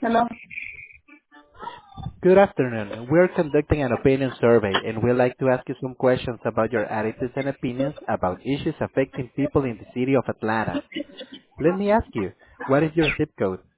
Hello. Good afternoon. We're conducting an opinion survey, and we'd like to ask you some questions about your attitudes and opinions about issues affecting people in the city of Atlanta. Let me ask you, what is your zip code?